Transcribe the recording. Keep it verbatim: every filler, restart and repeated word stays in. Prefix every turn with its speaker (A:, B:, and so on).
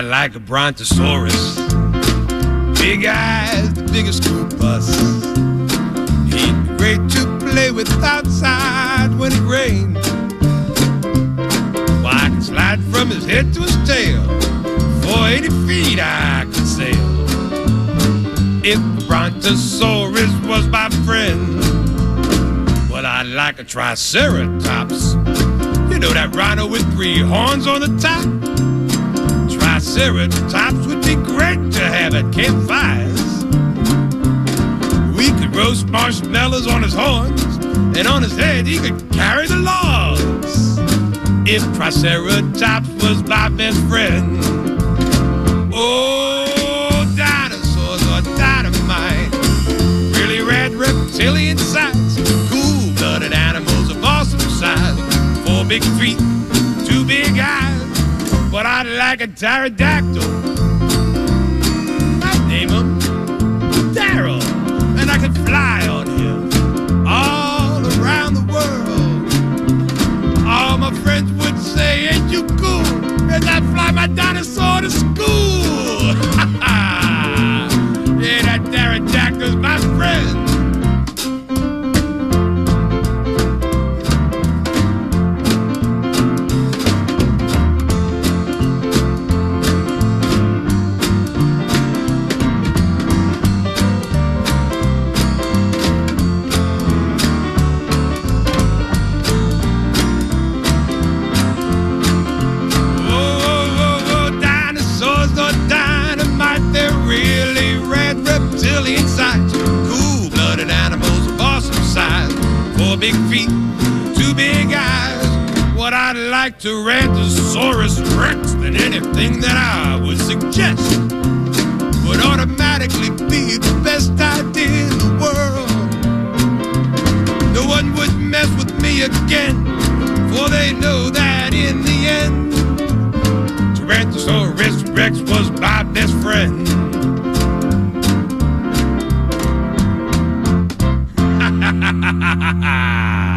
A: I like a brontosaurus. Big eyes, the biggest school bus. He'd be great to play with outside when it rained. Well, I could slide from his head to his tail. For eighty feet I could sail. If the brontosaurus was my friend, well, I'd like a triceratops. You know that rhino with three horns on the top? Triceratops would be great to have at campfires. We could roast marshmallows on his horns, and on his head he could carry the logs. If Triceratops was my best friend. Oh, dinosaurs are dynamite. Really rad reptilian sights. Cool-blooded animals of awesome size. Four big feet, two big eyes. But I'd like a pterodactyl. I'd name him Daryl. And I could fly on him all around the world. All my friends would say, ain't you cool? As I fly my dinosaur to school. Yeah, that pterodactyl's my friend. Cool-blooded animals of awesome size. Four big feet, two big eyes. What I'd like to Tyrannosaurus Rex than anything that I would suggest would automatically be the best idea in the world. No one would mess with me again, for they know that in the end Tyrannosaurus Rex was my best friend. Ha ha ha ha ha!